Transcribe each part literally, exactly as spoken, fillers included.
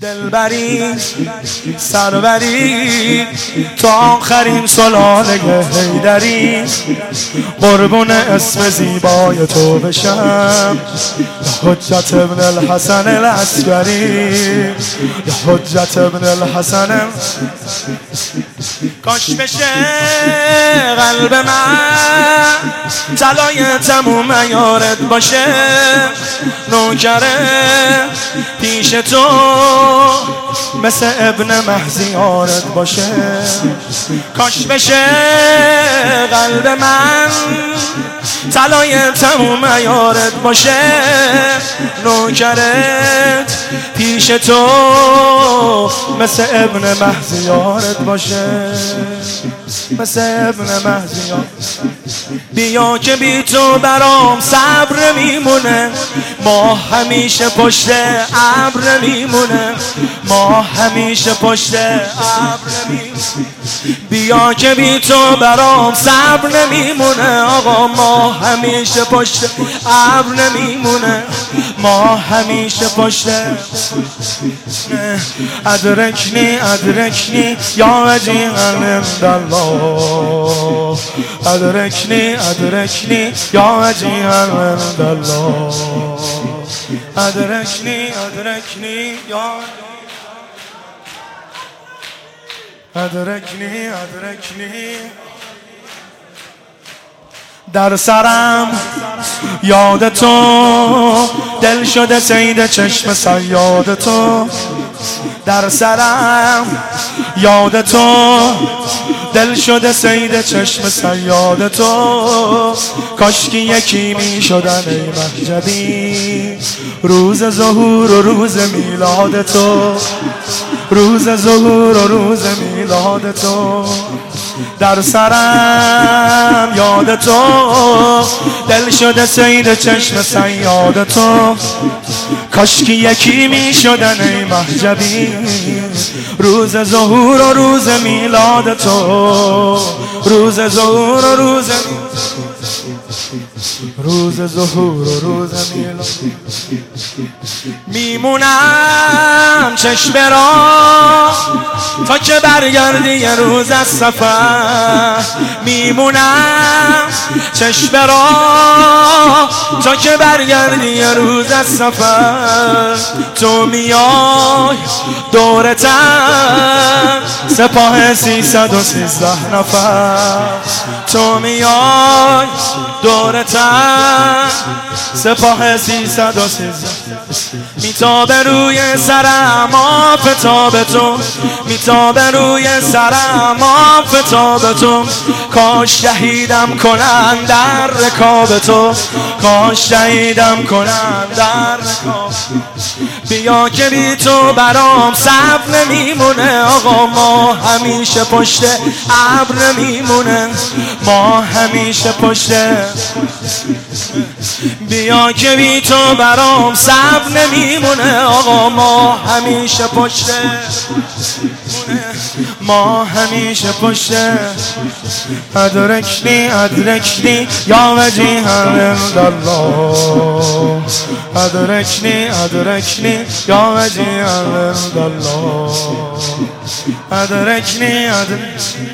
دلبری سروری تا آخرین سلاله حیدری، قربون اسم زیبای تو بشم حجت ابن الحسن العسکری، حجت ابن الحسن. کاش بشه قلب من طلای تموم یارت باشه، نوکره پیش تو مثل ابن مهدی یارت باشه. کاش بشه قلب من طلای تموم یارت باشه، نوکرت پیش تو مثل ابن مهدی یارت باشه، مثل ابن مهدی یارت. بیا که بی تو برام صبر میمونه، ما همیشه پشت ابر میمونه، ما همیشه پشت ابر میمونه. بیا که بی تو برام صبر نمیمونه، آقا ما همیشه پشت ابر نمیمونه، ما همیشه پشت. ادرکنی ادرکنی یا وجیها عند الله، ادرکنی ادرکنی یا وجیها عند الله، ادرکنی ادرکنی یا ادرکنی ادرکنی. در سرم یاد تو، دل شده صید چشم صیاد تو. در سرم یاد تو، دل شده صید چشم صیاد تو. کاشکی یکی می شدن ای مهجبی، روز ظهور و روز میلاد تو، روز ظهور و روز میلاد تو. در سرم یاد تو، دل شده صید چشم صیاد تو. کاشکی یکی می شدن ای مهجبی، روز ظهور و روز میلاد تو، روز ظهور و روز روز ظهور و روز میلاد. میمونم چشم را تا که برگردی یه روز از سفر، میمونم چشم را تا که برگردی یه روز از سفر. تو میای دورتن سپاه سیصد و سیزده نفر، تو میای دورتن سپاه سیصد و سیزده. میتابه روی سرم آفتاب تو، میتابه روی سرم آفتاب تو. کاش شهیدم کنن در رکاب تو، کاش شهیدم کنن در رکاب. بیا که بی تو برام صبر نمیمونه، آقا ما همیشه پشت ابر نمیمونه، ما همیشه پشت. بیا که بی تو برام صبر نمیمونه، آقا ما همیشه پشت، ما همیشه پشت. ادرکنی ادرکنی یا وجیها عند الله، ادرکنی ادرکنی یا وجیها عند الله، ادرکنی ادرکنی.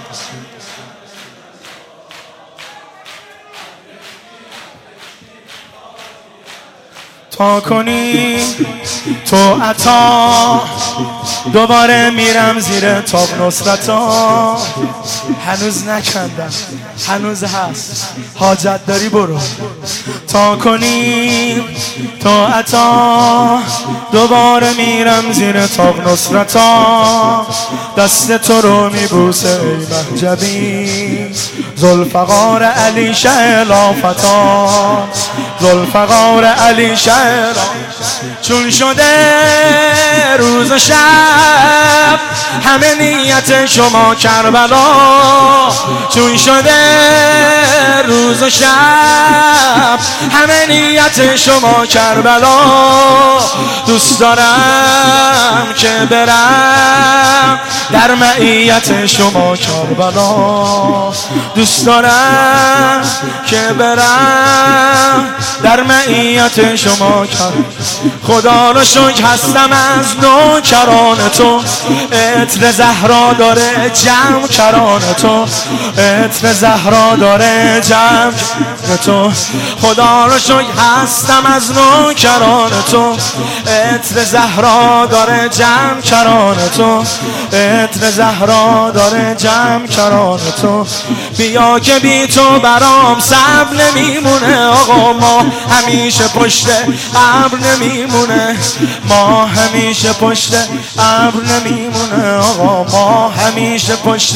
تا کنی تو عطا دوباره میرم زیر تاب نصرتا. هنوز نکندم، هنوز هست، حاجت داری برو. تا کنی تو عطا دوباره میرم زیر تاب نصرتا. دست تو رو میبوسه ای مهجبی، ذوالفقار علی شه لافتا، ذوالفقار علی شه. چون شده روز و شب همه نیت شما کربلا، چون شده روز و شب همه نیت شما کربلا. دوست دارم که برم برم در معیت شما کربلا، دوست دارم که برم در معیت شما کربلا. خدا رو شکر هستم از نوکران تو، عطر زهرا داره جمع کران تو، عطر زهرا داره جمع تو. خدا رو شکر هستم از نوکران تو، عطر زهرا داره جمع کران تو، عطر زهرا داره جمع کران تو. بیا که بی تو برام صبر نمیمونه آقا، ما همیشه پشت ابر نمیمونه، ما همیشه پشت ابر نمیمونه آقا، ما همیشه پشت.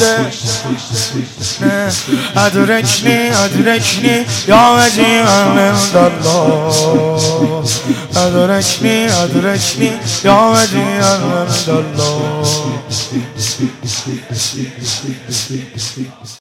ادرکنی ادرکنی یا وجیعن الله، ادرکنی ادرکنی یا وجیعن الله.